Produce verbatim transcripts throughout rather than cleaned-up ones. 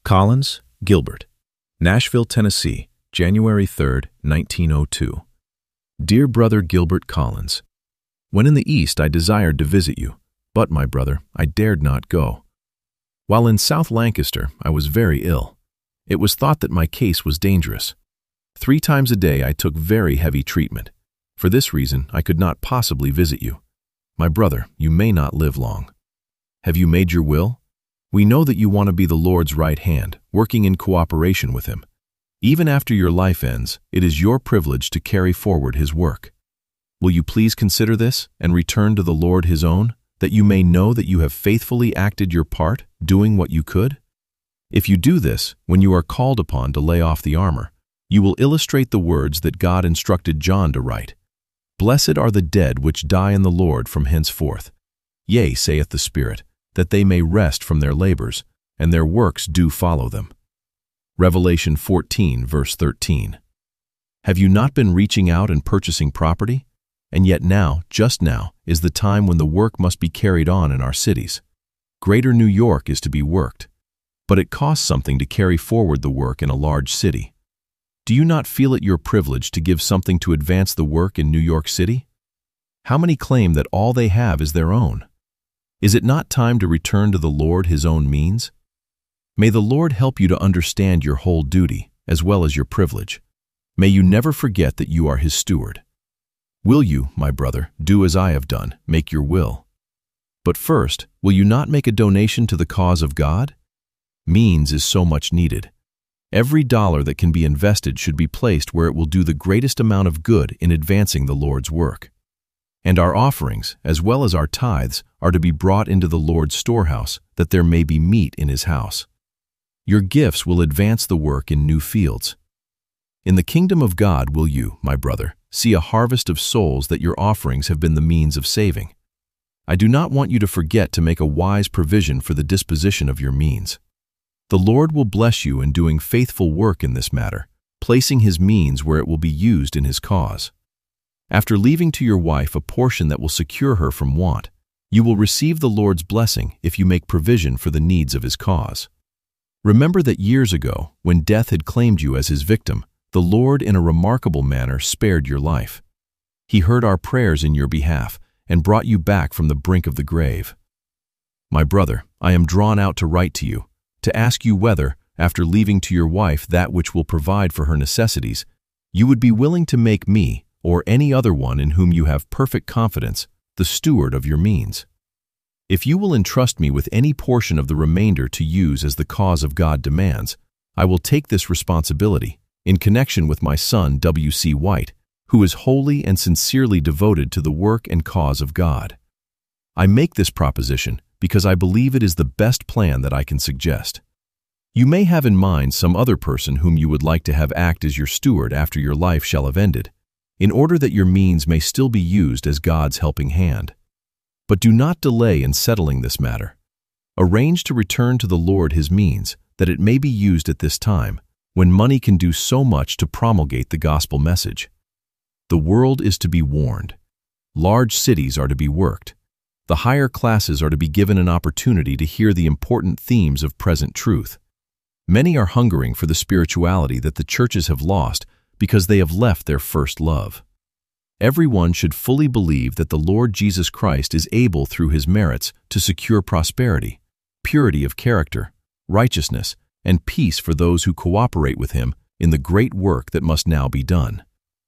Collins, Gilbert. Nashville, Tennessee, January third, nineteen oh two. Dear Brother Gilbert Collins, when in the East I desired to visit you, but, my brother, I dared not go. While in South Lancaster, I was very ill. It was thought that my case was dangerous. Three times a day I took very heavy treatment. For this reason, I could not possibly visit you. My brother, you may not live long. Have you made your will? We know that you want to be the Lord's right hand, working in cooperation with Him. Even after your life ends, it is your privilege to carry forward His work. Will you please consider this and return to the Lord His own, that you may know that you have faithfully acted your part, doing what you could? If you do this, when you are called upon to lay off the armor, you will illustrate the words that God instructed John to write. Blessed are the dead which die in the Lord from henceforth. Yea, saith the Spirit, that they may rest from their labors, and their works do follow them. Revelation fourteen, verse thirteen. Have you not been reaching out and purchasing property? And yet now, just now, is the time when the work must be carried on in our cities. Greater New York is to be worked, but it costs something to carry forward the work in a large city. Do you not feel it your privilege to give something to advance the work in New York City? How many claim that all they have is their own? Is it not time to return to the Lord His own means? May the Lord help you to understand your whole duty, as well as your privilege. May you never forget that you are His steward. Will you, my brother, do as I have done, make your will? But first, will you not make a donation to the cause of God? Means is so much needed. Every dollar that can be invested should be placed where it will do the greatest amount of good in advancing the Lord's work. And our offerings, as well as our tithes, are to be brought into the Lord's storehouse, that there may be meat in His house. Your gifts will advance the work in new fields. In the kingdom of God will you, my brother, see a harvest of souls that your offerings have been the means of saving. I do not want you to forget to make a wise provision for the disposition of your means. The Lord will bless you in doing faithful work in this matter, placing His means where it will be used in His cause. After leaving to your wife a portion that will secure her from want, you will receive the Lord's blessing if you make provision for the needs of His cause. Remember that years ago, when death had claimed you as His victim, the Lord in a remarkable manner spared your life. He heard our prayers in your behalf and brought you back from the brink of the grave. My brother, I am drawn out to write to you, to ask you whether, after leaving to your wife that which will provide for her necessities, you would be willing to make me, or any other one in whom you have perfect confidence, the steward of your means. If you will entrust me with any portion of the remainder to use as the cause of God demands, I will take this responsibility, in connection with my son W C White, who is wholly and sincerely devoted to the work and cause of God. I make this proposition because I believe it is the best plan that I can suggest. You may have in mind some other person whom you would like to have act as your steward after your life shall have ended, in order that your means may still be used as God's helping hand. But do not delay in settling this matter. Arrange to return to the Lord His means, that it may be used at this time, when money can do so much to promulgate the gospel message. The world is to be warned. Large cities are to be worked. The higher classes are to be given an opportunity to hear the important themes of present truth. Many are hungering for the spirituality that the churches have lost because they have left their first love. Everyone should fully believe that the Lord Jesus Christ is able through His merits to secure prosperity, purity of character, righteousness, and peace for those who cooperate with Him in the great work that must now be done.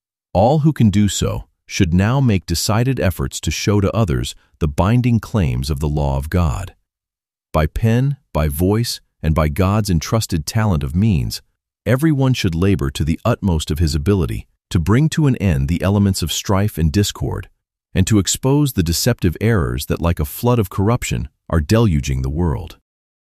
All who can do so should now make decided efforts to show to others the binding claims of the law of God. By pen, by voice, and by God's entrusted talent of means, everyone should labor to the utmost of his ability to bring to an end the elements of strife and discord, and to expose the deceptive errors that, like a flood of corruption, are deluging the world.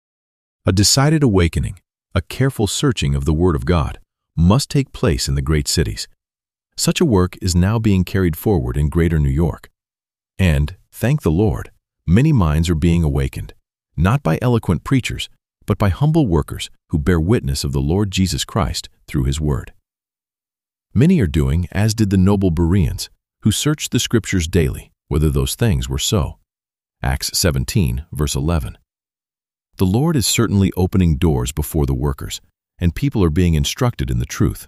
A decided awakening, a careful searching of the Word of God, must take place in the great cities. Such a work is now being carried forward in Greater New York. And, thank the Lord, many minds are being awakened, not by eloquent preachers, but by humble workers who bear witness of the Lord Jesus Christ through His Word. Many are doing as did the noble Bereans, who searched the Scriptures daily, whether those things were so. Acts seventeen, verse eleven. The Lord is certainly opening doors before the workers, and people are being instructed in the truth.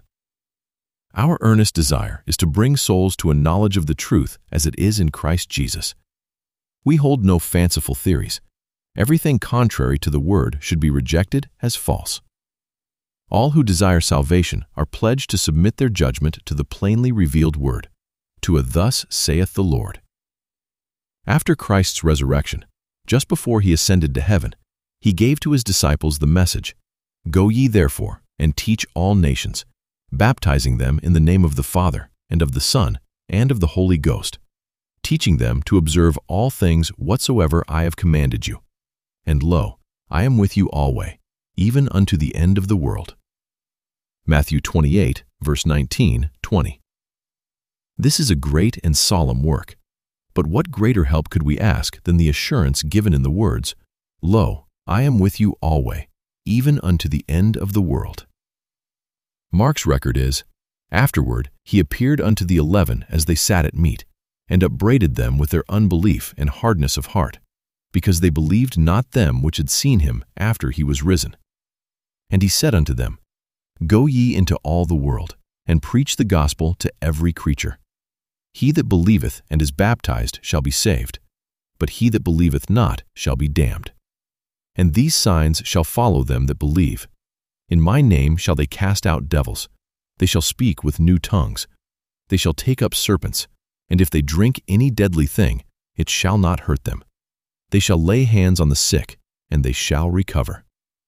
Our earnest desire is to bring souls to a knowledge of the truth as it is in Christ Jesus. We hold no fanciful theories. Everything contrary to the Word should be rejected as false. All who desire salvation are pledged to submit their judgment to the plainly revealed Word, to a "Thus saith the Lord." After Christ's resurrection, just before he ascended to heaven, he gave to his disciples the message, "Go ye therefore, and teach all nations, baptizing them in the name of the Father, and of the Son, and of the Holy Ghost, teaching them to observe all things whatsoever I have commanded you. And lo, I am with you alway, even unto the end of the world." Matthew twenty-eight, verse nineteen, twenty. This is a great and solemn work, but what greater help could we ask than the assurance given in the words, "Lo, I am with you alway, even unto the end of the world." Mark's record is, "Afterward he appeared unto the eleven as they sat at meat, and upbraided them with their unbelief and hardness of heart, because they believed not them which had seen him after he was risen. And he said unto them, Go ye into all the world, and preach the gospel to every creature. He that believeth and is baptized shall be saved, but he that believeth not shall be damned. And these signs shall follow them that believe. In my name shall they cast out devils. They shall speak with new tongues. They shall take up serpents, and if they drink any deadly thing, it shall not hurt them. They shall lay hands on the sick, and they shall recover."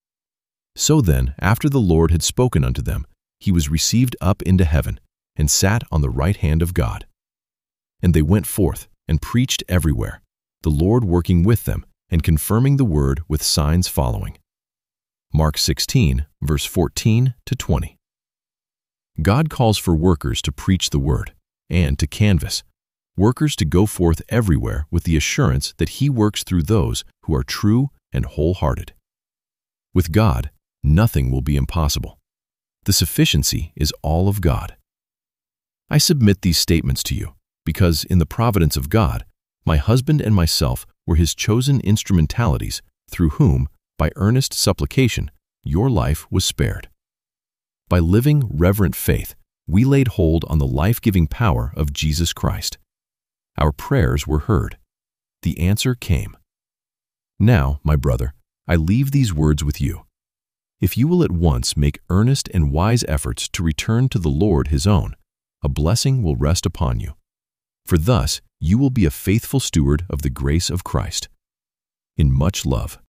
So then, after the Lord had spoken unto them, he was received up into heaven, and sat on the right hand of God. And they went forth, and preached everywhere, the Lord working with them, and confirming the word with signs following. Mark sixteen, verse fourteen to twenty. God calls for workers to preach the word, and to canvass, workers to go forth everywhere with the assurance that he works through those who are true and wholehearted. With God, nothing will be impossible. The sufficiency is all of God. I submit these statements to you because, in the providence of God, my husband and myself were his chosen instrumentalities through whom, by earnest supplication, your life was spared. By living reverent faith, we laid hold on the life-giving power of Jesus Christ. Our prayers were heard. The answer came. Now, my brother, I leave these words with you. If you will at once make earnest and wise efforts to return to the Lord his own, a blessing will rest upon you. For thus you will be a faithful steward of the grace of Christ. In much love.